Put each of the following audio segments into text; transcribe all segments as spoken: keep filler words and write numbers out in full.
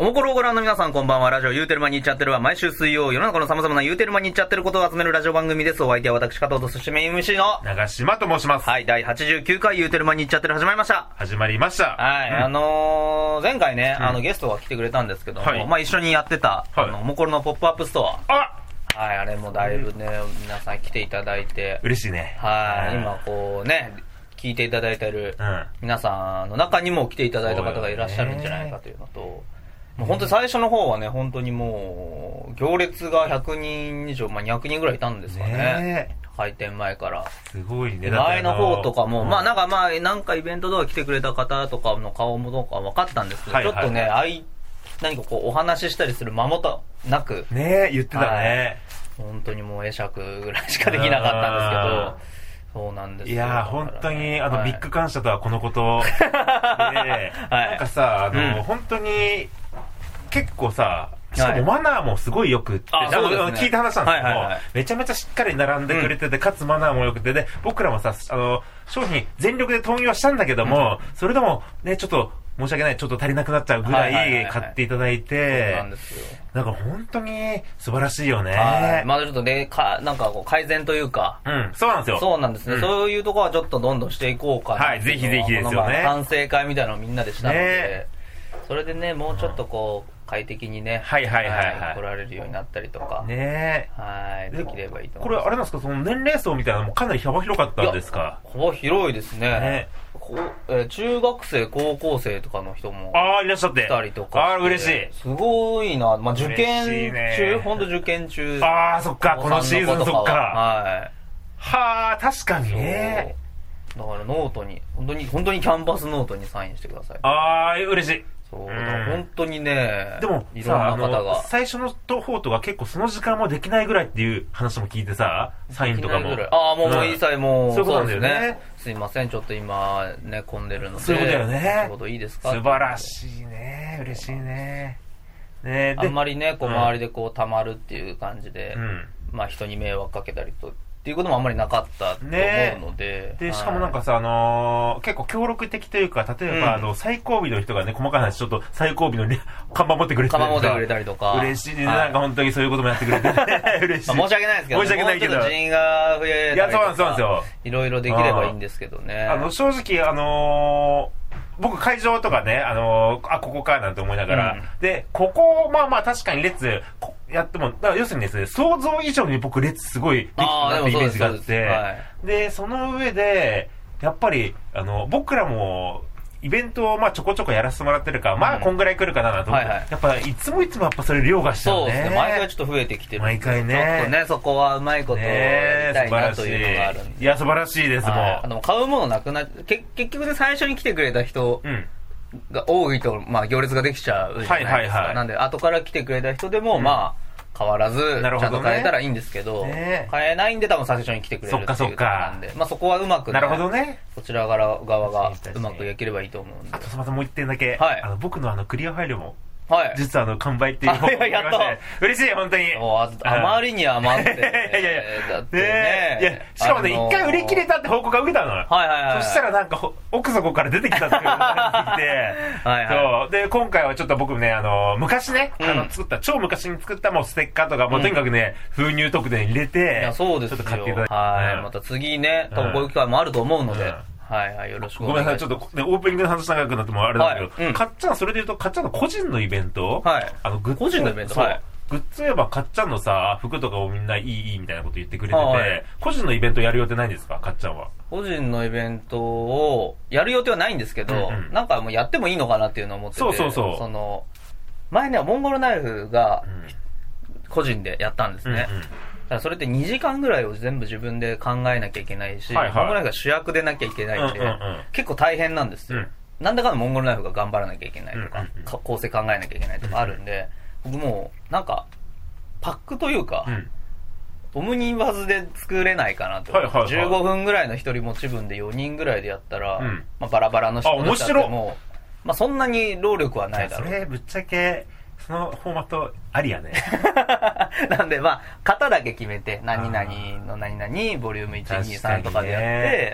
おもころをご覧の皆さんこんばんは。ラジオ言うてる間に言っちゃってるは毎週水曜世の中の様々な言うてる間に言っちゃってることを集めるラジオ番組です。お相手は私加藤とそしてメイン エムシー の長島と申します。 はい、だいはちじゅうきゅうかい言うてる間に言っちゃってる始まりました。 始まりました。 はい、うん、あのー、前回ね、うん、あのゲストが来てくれたんですけども、はい、まあ一緒にやってた、はい、あのおもころのポップアップストア。 あはい、あれもだいぶね、うん、皆さん来ていただいて嬉しいね。 はい、今こうね聞いていただいている皆さんの中にも来ていただいた方がいらっしゃるんじゃないかというのと、もう本当に最初の方はね、本当にもう行列がひゃくにん以上、まあ、にひゃくにんぐらいいたんですかね、ね開店前から。 すごいね。 前の方とかも、うん、まあなんかまあなんかイベントとか来てくれた方とかの顔もどうか分かったんですけど、はいはいはい、ちょっとね、あい何かこうお話ししたりする間もなくね言ってたね、はい、 本当にもう会釈ぐらいしかできなかったんですけど、そうなんですよ。 いやー本当にあの、はい、ビッグ感謝とはこのことで、はい、なんかさあの、うん、本当に結構さしかもマナーもすごいよくって、はい、ね、聞いた話なんですけど、はいはいはい、めちゃめちゃしっかり並んでくれてて、うん、かつマナーもよくて、で僕らもさあの商品全力で投入はしたんだけども、うん、それでもねちょっと申し訳ない、ちょっと足りなくなっちゃうぐらい買っていただいて、はいはいはいはい、そうなんですよ。なんか本当に素晴らしいよね。 はい、まあちょっとね、かなんかこう改善というか、 うん、そうなんですよ。 そうなんですね。うん、そういうところはちょっとどんどんしていこうかな。 はい、ぜひぜひですよね。 反省会みたいなのをみんなでしたので、 ね、 それでね、もうちょっとこう快適にね、 はいはいはいはい、はい、 来られるようになったりとか、 ね、 はい、できればいいと思います。 これあれなんですか、その年齢層みたいなのもかなり幅広かったんですか？ 幅広いですね。ね、こうえー、中学生高校生とかの人もああいらっしゃって来たりとか、 ああ嬉しい、 すごいな、まあ、受験中、本当受験中、 ああそっか、このシーズン、そっか、 はい、 はあ確かにね。 だからノートに本当に本当にキャンパスノートにサインしてください。 ああ嬉しい。 そうだから本当にね、 でもいろんな方が最初の方とか結構その時間もできないぐらいっていう話も聞いてさ、サインとかもああもう、うん、いいサインもうそういうことなんだよ ね, ねすいませんちょっと今ね混んでるので、 そういうことだよね、 そういうこといいですか、 素晴らしいね、嬉しいね。ねあんまりねこう周りでこう溜まるっていう感じで、 うん、 まあ人に迷惑かけたりとっていうこともあんまりなかったと思うので、 ね、でしかもなんかさ、あのー、結構協力的というか、例えば、うん、あの最後尾の人がね、細かい話ちょっと最後尾の看板持ってくれて看板持ってくれたりとか嬉しいね、はい、なんか本当にそういうこともやってくれて嬉しい、 まあ、申し訳ないですけど、ね、 申し訳ないけどもうちょっと人員が増えたりとか、 いやそうなんですそうなんですよ、 いろいろできればいいんですけどね。 あの正直あのー僕会場とかね、あのー、あここかなんて思いながら、うん、でここまあまあ確かに列やっても、だから要するにですね、想像以上に僕列すごいできたなってイメージがあって、はい、でその上でやっぱりあの僕らもイベントをまあちょこちょこやらせてもらってるから、うん、まあこんぐらい来るかなと思って、はいはい、やっぱいつもいつもやっぱそれ凌駕しちゃうね。 そうですね、毎回ちょっと増えてきてる。 毎回ね。 ちょっとね、そこはうまいことやりたいなというのがあるんで。 いや素晴らしいです、もう。 あの買うものなくなっ結局で最初に来てくれた人、うんが多いと、まあ、行列ができちゃうじゃないですか、はいはいはい、なんで後から来てくれた人でも、うん、まあ変わらずちゃんと買えたらいいんですけど、ね、買えないんで多分最初に来てくれるっていうことなんで、まあ、そこはうまく、ね、 なるほどね、 こちら側がうまくできればいいと思うんで。 あとすみません、もう一点だけ、はい、あの僕のあのクリアファイルもはい、実はあの完売っていう方法がありまして嬉しい、本当にあ, あまりに余って、 いやいやだってね、いやしかもね一、あのー、回売り切れたって報告が受けたの、はいはいはい、そしたらなんか奥底から出てきたっていうのが出てきてはい、はい、そうで今回はちょっと僕ね、あのー、昔ね、うん、あの作った超昔に作ったもうステッカーとか、もうとにかくね、うん、封入特典入れて、いやそうですよ、ちょっと買っていただいて、はい、 うん、また次ね多分こういう機会もあると思うので、うん、はいはい、よろしくお願いします。ごめんなさい、ちょっと、ね、 オープニングの話長くなってもあれだけど、はい、うん、かっちゃん、それで言うと、かっちゃんの個人のイベント、はい、あのグッズ個人のイベント、はい、グッズ言えばかっちゃんのさ、服とかをみんないいいいみたいなこと言ってくれてて、はい、個人のイベントやる予定ないんですか、かっちゃんは。個人のイベントをやる予定はないんですけど、うんうん、なんかもうやってもいいのかなっていうのを思ってて、そうそうそう、その前ね、モンゴルナイフが個人でやったんですね。うんうん、それってにじかんぐらいを全部自分で考えなきゃいけないし、はいはい、モンゴルナイフが主役でなきゃいけないんで、うんうんうん、結構大変なんですよ、うん、なんだかんだモンゴルナイフが頑張らなきゃいけないとか、うんうんうん、構成考えなきゃいけないとかあるんで、僕もうなんかパックというか、うん、オムニバズで作れないかなと、はいはいはい、じゅうごふんぐらいの一人持ち分でよにんぐらいでやったら、うん、まあ、バラバラの人が来ても、まあ、そんなに労力はないだろう。 それぶっちゃけそのフォーマットありやねなんでまあ型だけ決めて何々の何々ボリュームいちにさんとかでやって、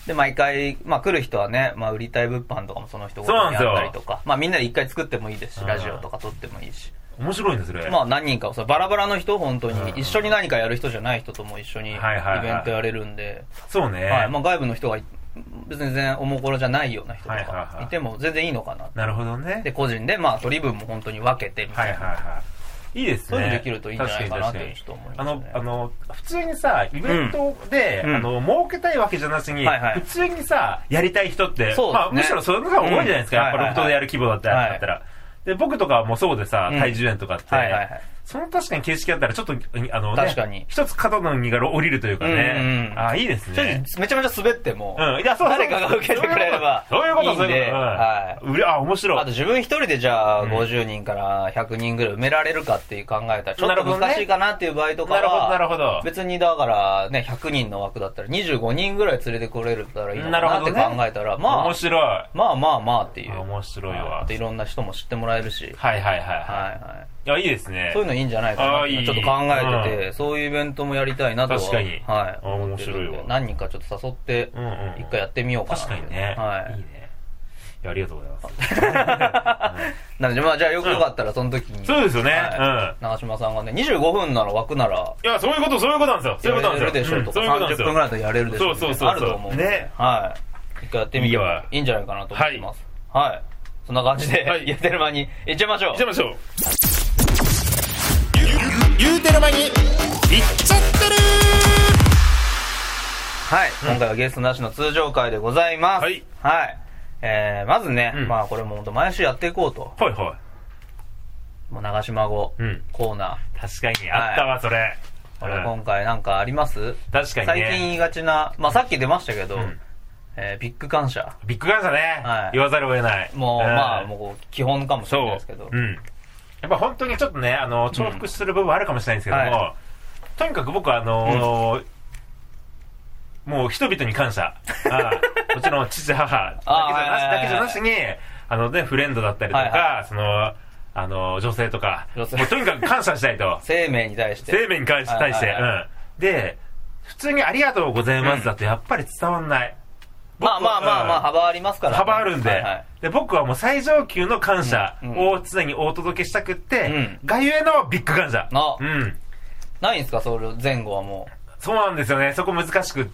で、毎回、まあ来る人はね、まあ売りたい物販とかもその人ごとにあったりとか、まあみんなで一回作ってもいいですし、ラジオとか撮ってもいいし。 面白いんですね。 まあ何人か、それバラバラの人、本当に、一緒に何かやる人じゃない人とも一緒にイベントやれるんで。 そうね。 はい。まあ外部の人が別に全然おもころじゃないような人とかいても全然いいのかな。 なるほどね。 で、個人でまあ取り分も本当に分けてみたいな。はいはいはい。 いいですね。 そういうのできるといいんじゃないかなってちょっと思います、ね。 あの、あの、普通にさ、イベントで、うん、あの、儲けたいわけじゃなしに、はいはい、普通にさ、やりたい人って、まあ、むしろそれの方が多いじゃないですか、うん、やっぱロフトでやる規模だったら。はいはいはい、で、僕とかもそうでさ、体重園とかって、うんはいはいはい、その確かに形式あったらちょっと、あのね、確かに一つ肩の荷が降りるというかね。うんうん、ああ、いいですね。 めちゃめちゃ滑っても、 うん、いや、そう誰かが受けてくれればいいんで。 そういうこと、そういうこと。はい。あ、面白い。 あと自分一人でじゃあごじゅうにんからひゃくにんぐらい埋められるかっていう考えたら、ちょっと難しいかなっていう場合とかは、 なるほど、なるほど。 別にだからね、ひゃくにんの枠だったらにじゅうごにんぐらい連れてこれるったらいいのかなって考えたら、まあ、 面白い。 まあまあまあっていう。 面白いわ。 あといろんな人も知ってもらえるし。 はいはいはいはい。はいはい。いや、いいですね。 そういうのいいんじゃないかなってちょっと考えてて、そういうイベントもやりたいなとは。 確かに。 はい。 面白いわ。 何人かちょっと誘って、一回やってみようかな。 確かにね。はい。いいね。いや、ありがとうございます。 なので、まあ、じゃあよかったらその時に。 そうですよね。うん。 長嶋さんがね、にじゅうごふんなら枠なら。 いや、そういうこと、そういうことなんですよ。そういうことなんですよ。やれるでしょとか、さんじゅっぷんぐらいだとやれるでしょ。 そうそうそう。 あると思う。ね。はい。一回やってみてもいいんじゃないかなと思ってます。はい。そんな感じで、言ってる間に行っちゃいましょう。 行っちゃいましょう。言うてる間に行っちゃってるはい、うん、今回はゲストなしの通常回でございます。はい。はい。えー、まずね、うん、まあこれも本当毎週やっていこうと。 はいはい。 もう長島語、うん、コーナー。確かに、あったわ、はい、それ。 これ今回なんかあります？ 確かにね。 最近言いがちな、まあさっき出ましたけど、うん、えー、ビッグ感謝。 ビッグ感謝ね。はい。言わざるを得ない。 もう、うん、まあもう基本かもしれないですけど。 うん。やっぱ本当にちょっとね、あの、重複する部分あるかもしれないんですけども、うんはい、とにかく僕はあのー、うんもう人々に感謝。ああもちろん父母だけじゃなし、だけじゃなしに、あのね、フレンドだったりとか、はいはい、その、あの、女性とか、もうとにかく感謝したいと。 生命に対して。 生命に対して、はいはいはい、うん。で、普通にありがとうございますだとやっぱり伝わんない。 うん、まあまあまあまあ、幅ありますから、ね。 幅あるんで、はいはい。で、僕はもう最上級の感謝を常にお届けしたくって、うん、がゆえのビッグ感謝。 うん。ないんですか、それ前後はもう。 そうなんですよね。そこ難しくって、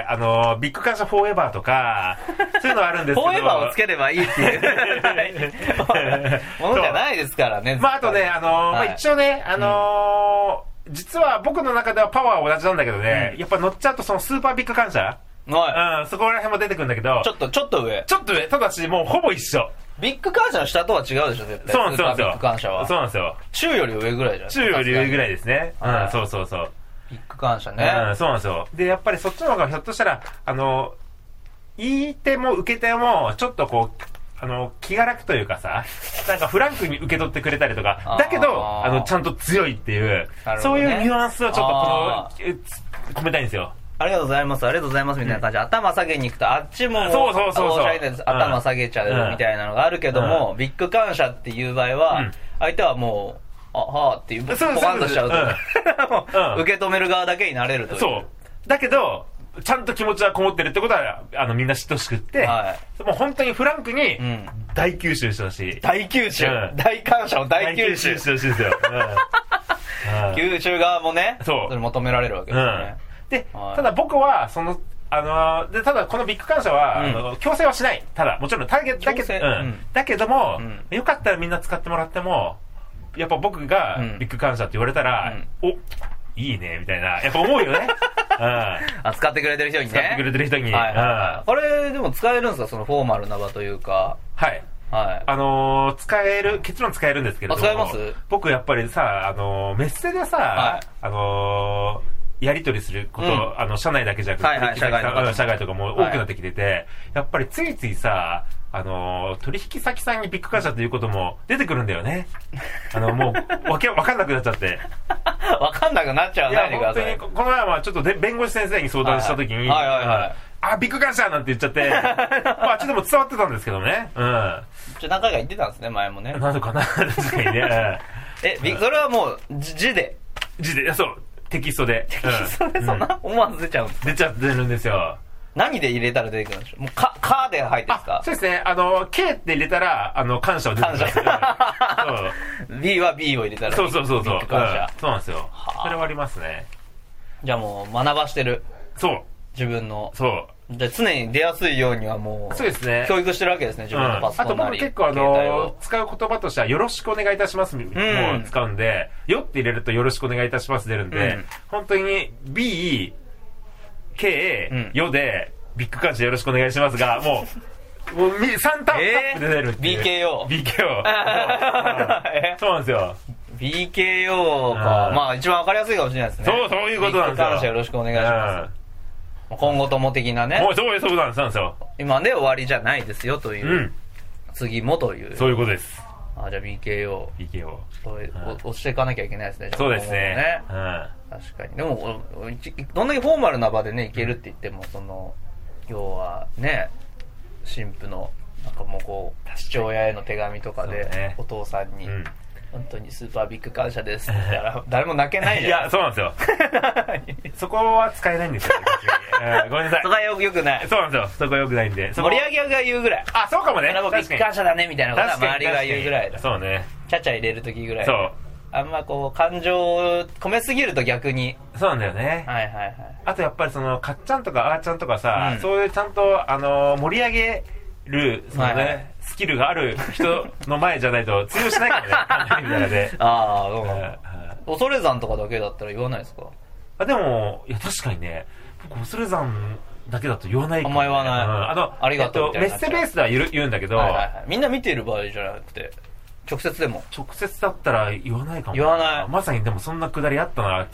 あの、ビッグ感謝フォーエバーとか、そういうのあるんですけど。 フォーエバーをつければいいっていうものじゃないですからね。 まあ、あとね、あの、はい、まあ、一応ね、あのーうん、実は僕の中ではパワーは同じなんだけどね、うん、やっぱ乗っちゃうとそのスーパービッグ感謝、はい、うん、そこら辺も出てくるんだけど、 ちょっと、ちょっと上。 ちょっと上。ただし、もうほぼ一緒。 ビッグ感謝の下とは違うでしょ、絶対。 そうなんですよ。 ビッグ感謝は。 そうなんですよ。 中より上ぐらいじゃないですか。 中より上ぐらいですね。うん、そうそうそう。 ビッグ感謝ね。 うん、そうなんですよ。で、やっぱりそっちの方がひょっとしたら、あの、言い手も受け手も、ちょっとこう、あの、気が楽というかさ、なんかフランクに受け取ってくれたりとか、だけど、あの、ちゃんと強いっていう、ね、そういうニュアンスをちょっとこの、込めたいんですよ。 ありがとうございます、ありがとうございますみたいな感じで、うん、頭下げに行くと、あっちも、 そうそうそうそう。 頭下げちゃうみたいなのがあるけども、うん、ビッグ感謝っていう場合は、うん、相手はもう、あ、はぁっていう、ポカンとしちゃうと、うん、受け止める側だけになれるという。 そう。だけど、ちゃんと気持ちはこもってるってことは、あの、みんな知ってほしくって、はい、もう本当にフランクに、大吸収してほしい。 大吸収、うん、大感謝を大吸収。 大吸収してほしいですよ。 うん、吸収側もね、そう。それ求められるわけですね。 うん、で、はい、ただ僕は、その、あのー、で、ただこのビッグ感謝は、うん、あの強制はしない。ただ、もちろんターゲットだけど、うん、だけども、うん、よかったらみんな使ってもらっても、やっぱ僕がビッグ感謝って言われたら、うん、お、いいね、みたいな、やっぱ思うよね。うん、 あ、使ってくれてる人にね。 使ってくれてる人に。 はいはいはい、うん、これ、でも使えるんですか、そのフォーマルな場というか。 はい。はい。あのー、使える、結論使えるんですけれども。 使えます？ 僕やっぱりさ、あのー、メッセでさ、はい、あのー、やり取りすること、うん、あの、社内だけじゃなくて、はいはい、社外社外とかも多くなってきてて、はい、やっぱりついついさ、あのー、取引先さんにビッグ感謝ということも出てくるんだよね。あの、もう、わけ、わかんなくなっちゃって。 わかんなくなっちゃうね。いや、 本当に、この前はちょっとで弁護士先生に相談したときに、はいはいはいはい、あ、ビッグ感謝なんて言っちゃって、まあ、あっちでも伝わってたんですけどね。うん。 ちょ、何回か言ってたんですね、前もね。 なのかな、確かにね。 え、うん、それはもう、字で字で、そう。テキストで。 テキストでそんな、うん、思わず出ちゃうんです出ちゃってるんですよ。 何で入れたら出てくるんでしょう。もう、か、かで入ってますか？ そうですね。あの、K って入れたら、あの、感謝を出てくるんですよ。 B は B を入れたら。 そうそうそうそう。 感謝、 うん。そうなんですよ。それはありますね。 じゃあもう、学ばしてる。 そう。 自分の。 そう。 じゃあ常に出やすいようにはもう、 そうですね。 教育してるわけですね、自分のパソコンなり、 うん、あと僕結構あの、使う言葉としては、よろしくお願いいたしますも使うんで、うん、よって入れるとよろしくお願いいたします出るんで、うん、本当に B、K、うん、よで、ビッグ感謝よろしくお願いしますが、もう、もうさんタップで出るっていう。 ビーケーオー。 ビーケーオー。そうなんですよ。 ビーケーオー か。まあ一番わかりやすいかもしれないですね。 そう、そういうことなんですよ。 ビッグ感謝よろしくお願いします。今後とも的なね。 もうそういうことなんですよ。 今で終わりじゃないですよという。うん、次もという。 そういうことです。 あ、じゃあ ビーケーオー。 ビーケーオー。 押していかなきゃいけないですね。 そうですね。 うん。確かに。でも、どんだけフォーマルな場でね、いけるって言っても、その、要はね、神父の、なんかもうこう、父親への手紙とかで、ね、お父さんに、うん、本当にスーパービッグ感謝ですって言ったら、誰も泣けないじゃん。 いや、そうなんですよ。そこは使えないんですよ、ね。ごめんなさい。 そこはよくない。 そうなんですよ。そこはよくないんで。 盛り上げが言うぐらい。 あ、そうかもね。 ビッグ感謝だね、みたいなことは周りが言うぐらいだ。 そうね。 ちゃちゃ入れるときぐらい。 そう。 あんまこう、感情を込めすぎると逆に。 そうなんだよね。 はいはいはい。 あとやっぱりその、かっちゃんとかあーちゃんとかさ、うん、そういうちゃんと、あのー、盛り上げる、そのね、はいはい、スキルがある人の前じゃないと通用しないからね、みたいなで。 ああ、どうも。恐山とかだけだったら言わないですか？ あ、でも、いや確かにね、僕恐山だけだと言わないかも、ね。あんま言わない。 うん、あの、 ありがとうみたいな。 メッセベースでは言う、言うんだけど、 はいはいはい、みんな見てる場合じゃなくて、直接でも。 直接だったら言わないかも。 言わない。 まさにでもそんなくだりあったな。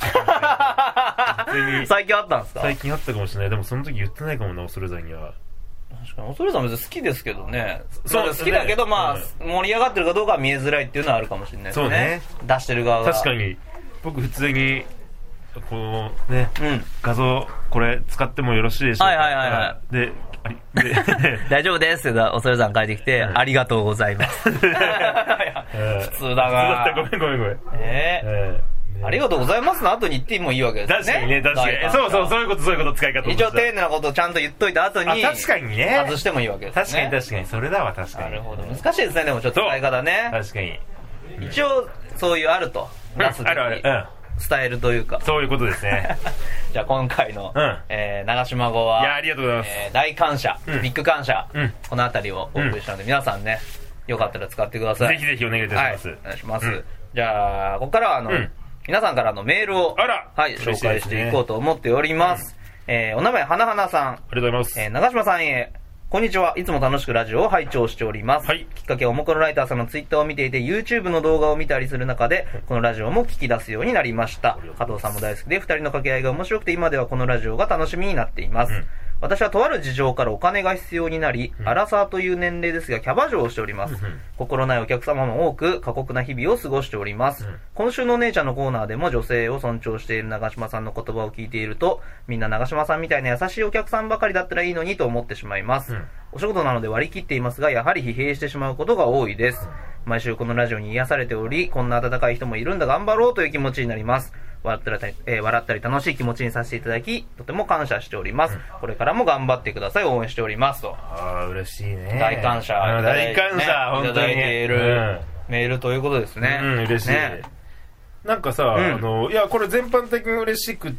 最近あったんですか？ 最近あったかもしれない。でもその時言ってないかもな、恐山には。 確かに、恐山別に好きですけどね。そう好きだけど、まあ、うん、盛り上がってるかどうかは見えづらいっていうのはあるかもしれないですね。そうね。出してる側が。 確かに。僕普通に、このね、うん、画像、これ使ってもよろしいでしょうか？ はいはいはいはい。 で、 大丈夫ですって恐山書いてきて、うん、ありがとうございます。普通だな。 普通だった。ごめんごめんごめん。 えー、えー、ありがとうございますの後に言ってもいいわけですね。 確かにね、確かに。そうそう、そういうこと、そういうこと、使い方。 一応丁寧なことをちゃんと言っといた後に、 確かにね。 外してもいいわけですね。 確かに確かに、それだわ、確かに。 なるほど。難しいですね、でもちょっと使い方ね。 確かに。 一応、そういうあると。出すべき。あるある。うん。スタイルというか。 そういうことですね。 じゃあ今回の、うん、えー、長島語は、 いや、ありがとうございます。 えー、大感謝、うん、ビッグ感謝、うん、このあたりをお送りしたので、うん、皆さんね、よかったら使ってください。 ぜひぜひお願いいたします。 はい、お願いします。うん、じゃあ、ここからはあの、うん、皆さんからのメールを、 あらはい、紹介していこうと思っております。うん、えー、お名前、はなはなさん。ありがとうございます。 えー、長島さんへ。こんにちは。いつも楽しくラジオを拝聴しております。はい。きっかけはおもこのライターさんのツイッターを見ていて、YouTube の動画を見たりする中で、このラジオも聞き出すようになりました。加藤さんも大好きで、二人の掛け合いが面白くて、今ではこのラジオが楽しみになっています。うん、私はとある事情からお金が必要になり、うん、アラサーという年齢ですが、キャバ嬢をしております。うん、心ないお客様も多く、過酷な日々を過ごしております。うん、今週のお姉ちゃんのコーナーでも女性を尊重している長島さんの言葉を聞いていると、みんな長島さんみたいな優しいお客さんばかりだったらいいのにと思ってしまいます。うん、お仕事なので割り切っていますが、やはり疲弊してしまうことが多いです。毎週このラジオに癒されており、こんな温かい人もいるんだ、頑張ろうという気持ちになります。笑ったり、えー、笑ったり楽しい気持ちにさせていただき、とても感謝しております。うん、これからも頑張ってください。応援しておりますと。 ああ、嬉しいね。 大感謝。 大感謝、ね、本当に。いただいているメールということですね。 うん、嬉しい。ね、なんかさ、うん、あの、いや、これ全般的に嬉しくって、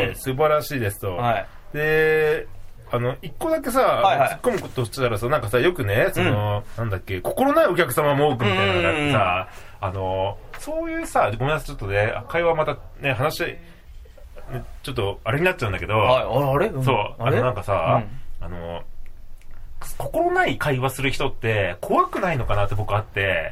うん、素晴らしいですと。はい、で、あの、一個だけさ、はいはい、突っ込むことしたらさ、なんかさ、よくね、その、うん、なんだっけ、心ないお客様も多くみたいなのがあってさ、あの、そういうさ、ごめんなさい、ちょっとね、会話またね、話、ね、ちょっと、あれになっちゃうんだけど、 はい、あれ、うん、 そう、あの、なんかさ、うん、あの、心ない会話する人って怖くないのかなって僕あって、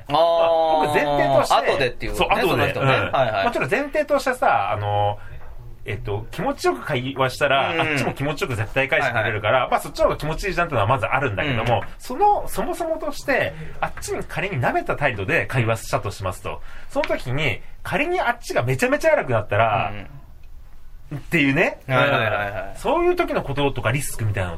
ああ、 僕前提として、 後でっていう、ね、 そう、後で、ね、 うん、はいはい、 もちろん前提としてさ、あの、えっと、気持ちよく会話したら、うん、あっちも気持ちよく絶対返してくれるから、はいはい、まあそっちの方が気持ちいいじゃんってのはまずあるんだけども、うん、その、そもそもとして、あっちに仮に舐めた態度で会話したとしますと、その時に、仮にあっちがめちゃめちゃ荒くなったら、うん、っていうね、 はいはいはいはい、 そういう時のこととかリスクみたいなのって、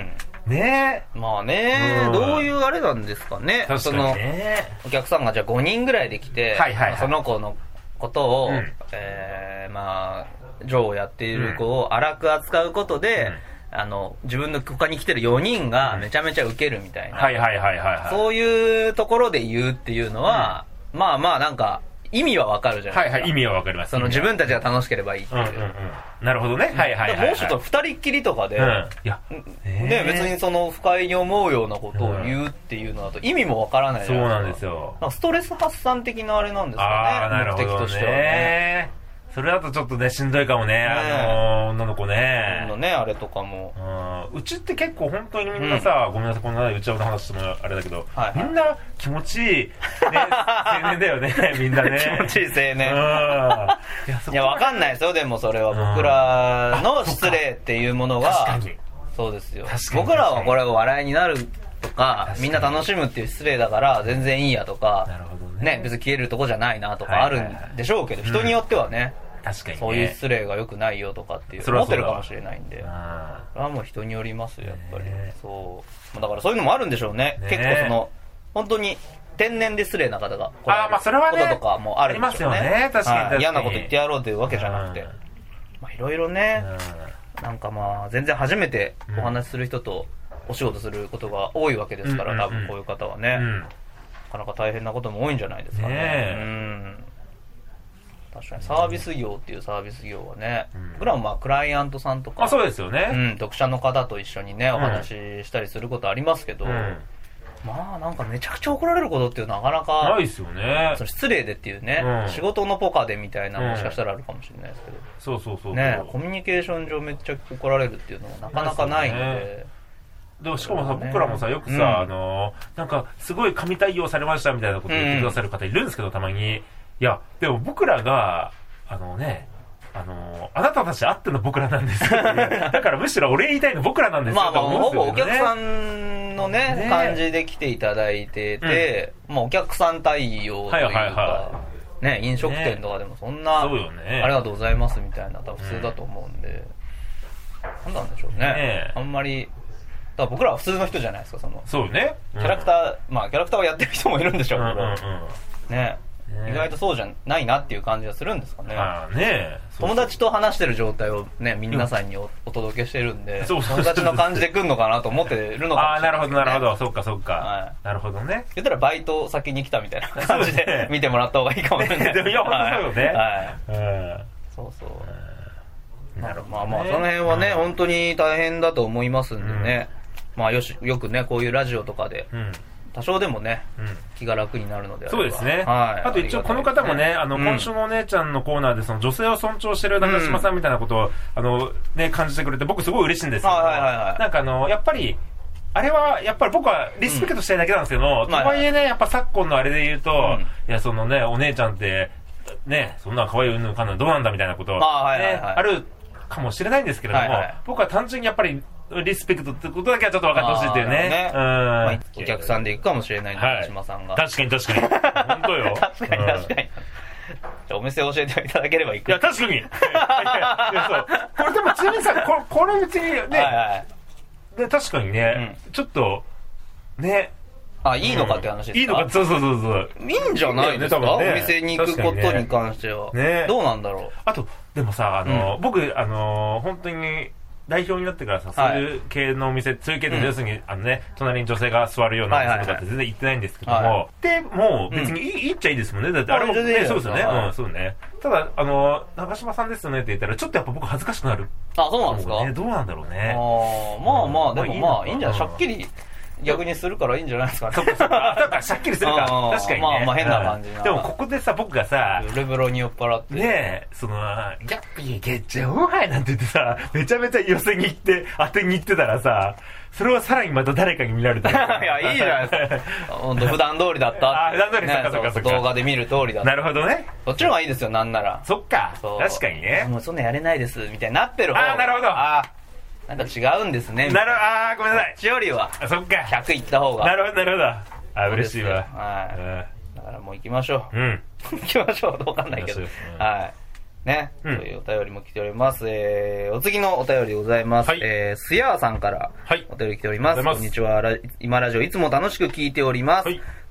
うん、ねえ。まあね、うん、どういうあれなんですかね。 確かにね。 そのお客さんがじゃあごにんぐらいで来て、 はいはいはい、 その子のことを、うん、えー、まあ、ジョーをやっている子を荒く扱うことで、 あの、自分の他に来てるよにんがめちゃめちゃウケるみたいな。 はいはいはいはい、はい。 そういうところで言うっていうのは、うん、まあまあなんか、意味はわかるじゃないですか。 はいはい、意味はわかります。 その自分たちが楽しければいいっていう。うんうんうん、 なるほどね。はいはいはい、はい。 もうちょっと二人っきりとかで、うん、いや、ね、別にその不快に思うようなことを言うっていうのだと意味もわからないじゃないですか。 そうなんですよ。 ストレス発散的なあれなんですかね。 ああ、なるほどね。目的としてはね。それだとちょっとね、しんどいかもね、ねあのー、女の子ね。 のね、あれとかも。 うん。うちって結構本当にみんなさ、うん、ごめんなさい、こんなうちわの話してもあれだけど、はいはい、みんな気持ちいい、ね、青年だよね、みんなね。 気持ちいい青年。うん。いや、わかんないですよ、でもそれは。僕らの失礼っていうものが、確かに。そうですよ。僕らはこれが笑いになるとか、みんな楽しむっていう失礼だから全然いいやとか、なるほどね。ね、別に消えるとこじゃないなとかあるんでしょうけど、人によってはね、 確かにね、 そういう失礼が良くないよとかっていう思ってるかもしれないんで、それはもう人によりますよ、やっぱり。そうだからそういうのもあるんでしょうね。結構その本当に天然で失礼な方が来られることとかもあるんでしょうね。 ありますよね、確かに確かに。 嫌なこと言ってやろうというわけじゃなくて、まあいろいろね、なんかまあ全然初めてお話しする人とお仕事することが多いわけですから、多分こういう方はね、なかなか大変なことも多いんじゃないですかね。うん、確かにサービス業っていうサービス業はね、うん、僕らもまあクライアントさんとか、 あ、そうですよね、 うん、読者の方と一緒にねお話ししたりすることありますけど、うん、まあなんかめちゃくちゃ怒られることっていうなかなかないですよね。 その失礼でっていうね、うん、仕事のポカでみたいなもしかしたらあるかもしれないですけど、 そうそうそうね、コミュニケーション上めっちゃ怒られるっていうのはなかなかないので。 でもしかもさ、ね、僕らもさよくさ、うん、あのなんかすごい神対応されましたみたいなことを言ってくださる方いるんですけど、たまに。いやでも僕らがあのねあのあなたたちあっての僕らなんですよだからむしろ俺言いたいの僕らなんですよ。 まあまあほぼお客さんのね、ね感じで来ていただいてて、うん、まあお客さん対応というか、はいはいはい、ね、飲食店とかでもそんな、ねね、ありがとうございますみたいな多分普通だと思うんで、うん、なんなんでしょうね、ねあんまりだから僕らは普通の人じゃないですか、そのそうね、 うん、キャラクターまあキャラクターをやってる人もいるんでしょうけど、うんうんうん、ねね、意外とそうじゃないなっていう感じがするんですかね。 あねそうそう、友達と話してる状態をね皆さんに お, お届けしてるんで、そうそうそうそう、友達の感じで来るのかなと思ってるのかもしれない、ね、ああなるほどなるほど、そっかそっか、はい、なるほどね。 言ったらバイト先に来たみたいな感じで見てもらった方がいいかもしれない。 でもいや本当そうよね。 はい、はい、そうそう。なるほど、まあまあその辺はね、うん、本当に大変だと思いますんでね、うん、まあよしよくねこういうラジオとかで。うん多少でもね、うん、気が楽になるのであれば。 そうですね。 はい、 あと一応この方もね、あの、うん、今週のお姉ちゃんのコーナーでその女性を尊重してる中島さんみたいなことを、うん、あの、ね、感じてくれて僕すごい嬉しいんですけど、はいはいはい、なんかあの、やっぱり、あれは、やっぱり僕はリスペクトしたいだけなんですけど、うん、とはいえね、やっぱ昨今のあれで言うと、うん、いや、そのね、お姉ちゃんって、ね、そんな可愛いうんぬんかんぬんどうなんだみたいなこと、ね、はいはいはい、あるかもしれないんですけれども、はいはい、僕は単純にやっぱり、リスペクトってことだけはちょっと分かってほしいっていうね。ね、うん、まあ、 お客さんで行くかもしれない中島さんが。 確かに確かに。本当よ。 確かに確かに。うん、じゃあお店教えていただければ行く。 いや、確かに。いやいやそう。これでもちなみにさ、これ、これ別にね、はいはい、で確かにね、うん、ちょっと、ね。 あ、いいのかって話ですか、うん、いいのか、そうそうそうそう。 いいんじゃないですか、ねね、お店に行くことに関しては。ね。どうなんだろう。 あと、でもさ、あの、うん、僕、あの、本当に、代表になってからさ、そういう系のお店、はい、そういう系で要するに、あのね、隣に女性が座るようなお店とかって全然行ってないんですけども、はいはいはい、でも、別にいい、うん、いいっちゃいいですもんね。だってあれもね、そうですよね。うん、そうね。ただ、あの、長嶋さんですよねって言ったら、ちょっとやっぱ僕恥ずかしくなる。 あ、そうなんですか、 ね、どうなんだろうね。 あまあまあ、でもまあ、いいんじゃない、しゃっきり。逆にするからいいんじゃないですかね。 そっかそっか。だからしゃっきりするか。確かにね。 まあまあ変な感じな。 でもここでさ、僕がさ、 レベロに酔っ払って。 ねえ、その、ギャッピーゲッチャオーハイなんて言ってさ、めちゃめちゃ寄せに行って、当てに行ってたらさ、それはさらにまた誰かに見られたら。 いや、いいじゃないですか。ほんと普段通りだった。 あ、普段通り、そっかそっかそっか。 動画で見る通りだった。 なるほどね。 そっちの方がいいですよ、なんなら。 そっか。確かにね。 もうそんなやれないです、みたいになってる方。 あ、なるほど。あなんか違うんですね。 なるあーごめんなさい。 こっちよりは。 あ、そっか。 ひゃくいった方が。 なるほど、なるほど。あ、嬉しいわ。 はい。だからもう行きましょう。うん。 行きましょう。わかんないけど。はい。ね。というお便りも来ております。えー、お次のお便りでございます。はい、えー、すやーさんからお便り来ております。こんにちは。今ラジオいつも楽しく聞いております。はい、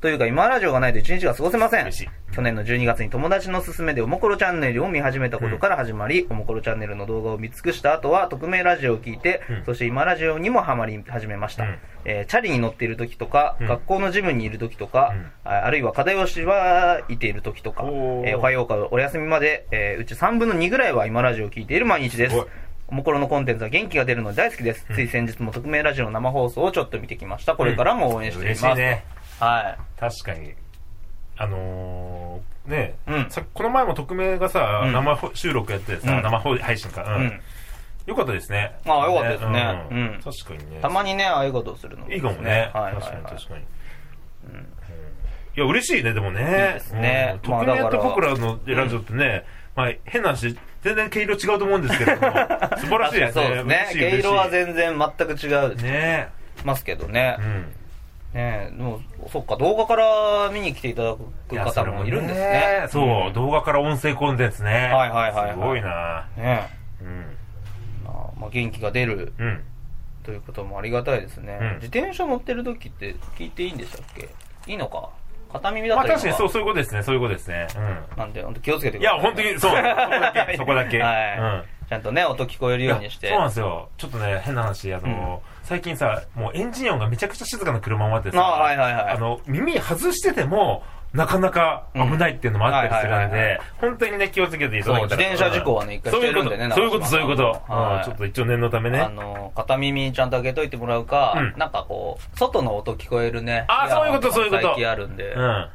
というか今ラジオがないと一日が過ごせません。去年のじゅうにがつに友達の勧めでおもころチャンネルを見始めたことから始まり、うん、おもころチャンネルの動画を見尽くした後は匿名ラジオを聞いて、うん、そして今ラジオにもハマり始めました。うん、えー、チャリに乗っている時とか、うん、学校のジムにいる時とか、うん、あるいは課題をしばいている時とか、お,、えー、おはようかお休みまで、えー、うちさんぶんのにぐらいは今ラジオを聞いている毎日です。おもころのコンテンツは元気が出るので大好きです。うん、つい先日も匿名ラジオの生放送をちょっと見てきました。これからも応援しています。うん、嬉しいね。 はい。確かに。あのー、ね、うん、さこの前も匿名がさ、うん、生収録やってさ、うん、生配信か。うん。よかったですね。 ああ、よかったですね。 うん。確かにね。 たまにね、ああいうことをするのもいいかもね。はい。確かに確かに。うん。いや、嬉しいね、でもね。いいですね。匿名と僕らのラジオってね、まあ、変な話、全然毛色違うと思うんですけども、素晴らしいですね。そうですね。 毛色は全然全く違う。ね。ますけどね。うん。ねえ、でも、そっか、動画から見に来ていただく方もいるんですね。 そう、うん、動画から音声コンテンツね。 はいはいはい、はい。 すごいな。ねえ。うん。あまあ、元気が出る、うん、ということもありがたいですね。うん、自転車乗ってる時って聞いていいんでしたっけ？いいのか片耳だったらいいのか。 まあ確かにそう、そういうことですね、そういうことですね。 うん。なんで、本当気をつけてください、 ね。いや、本当に、そう、そこだけ、そこだけ。はい。 うん。ちゃんとね、音聞こえるようにして。 そうなんですよ。ちょっとね、変な話、あの、うん最近さ、もうエンジン音がめちゃくちゃ静かな車もあってさ、あ、はいはいはい、あの、耳外してても、なかなか危ないっていうのもあったりするので、本当にね、気をつけていただきたい。 自転車事故はね、一回してるんでね、 そういうこと、そういうこと、はい、ちょっと一応念のためね。 あの、片耳ちゃんと開けといてもらうか、うん、なんかこう、外の音聞こえるね。 あ、そういうこと、そういうこと。 最近あるんで、うん、はい、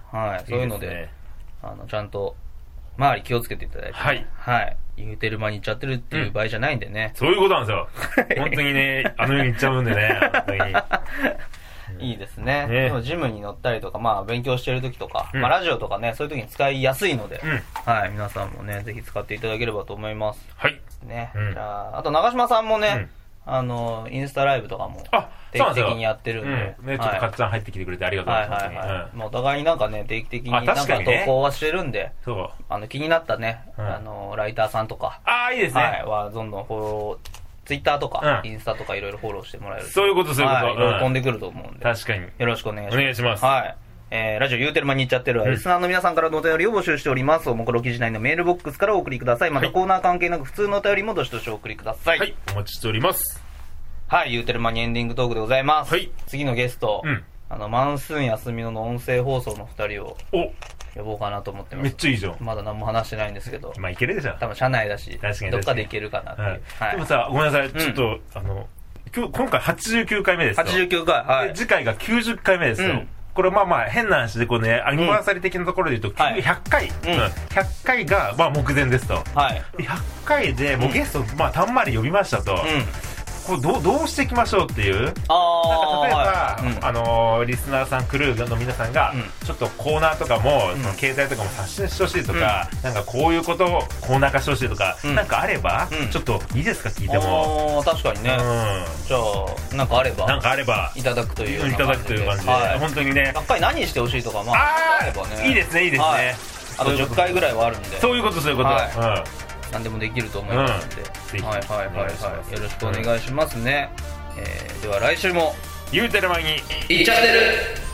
そういうので、いいね、あの、ちゃんと、周り気をつけていただいて、はい。はい。言うてる間に行っちゃってるっていう場合じゃないんでね。 うん、そういうことなんですよ。本当にね、あのように行っちゃうんでね、本当に。いいですね。ねでもジムに乗ったりとか、まあ勉強してる時とか、うん、まあラジオとかね、そういう時に使いやすいので、うん、はい、皆さんもね、ぜひ使っていただければと思います。はい。ね。うん、じゃあ、あと長嶋さんもね、うんあの、インスタライブとかも定期的にやってるんで。 うん、ね、ちょっとかっちゃん入ってきてくれてありがとうございます。はいはいはい。 うん、お互いになんかね、定期的になんか投稿はしてるんで、そう。あの、気になったね、うん、あの、ライターさんとか。 ああ、いいですね。はい。 は、どんどんフォロー、ツイッターとか、うん、インスタとかいろいろフォローしてもらえる。 そういうこと、そういうこと。 はい。喜んでくると思うんで。 確かに。 よろしくお願いします。 お願いします。 はい。えー、ラジオ言うてる間に言っちゃってる、うん、リスナーの皆さんからのお便りを募集しております。おもころ記事内のメールボックスからお送りください。またコーナー関係なく普通のお便りもどしどしお送りください。 はい。お待ちしております。 はい、言うてる間にエンディングトークでございます。はい。次のゲスト、うん、あの、マンスーン休みのの音声放送の二人を呼ぼうかなと思ってます。 めっちゃいいじゃん。 まだ何も話してないんですけど。 まあ、いけるでしょ。 多分社内だし、確かにどっかでいけるかなっていう。はいはい、でもさ、ごめんなさい、ちょっと、うん、あの、今日、今回はちじゅうきゅうかいめですよ。 はちじゅうきゅうかい、はい。 次回がきゅうじゅっかいめですよ。うんこれまあまあ変な話でこうね、アニバーサリー的なところで言うと、ひゃっかい、うん、ひゃっかいがまあ目前ですと。はい。ひゃっかいでもうゲスト、まあたんまり呼びましたと。うんこれどう、どうしていきましょうっていう。あなんか例えば、はいうん、あのー、リスナーさん、クルーの皆さんが、うん、ちょっとコーナーとかも、うん、その携帯とかも発信してほしいとか、うん、なんかこういうことをコーナー化してほしいとか、うん、なんかあれば、うん、ちょっといいですか聞いても。 あ確かにね。うん、じゃあ、なんかあれば。 なんかあれば。 いただくという。 いただくという感じで。はい、本当にね。 やっぱり何してほしいとか、まあ、 あればね。いいですね、いいですね。はい、 あとじゅっかいぐらいはあるんで。 そういうこと、そういうこと。はいうん何でもできると思いますので、うん、はいはいはいはい、よろしくお願いしますね。うん、えー、では来週も言うてる前に言っちゃってる。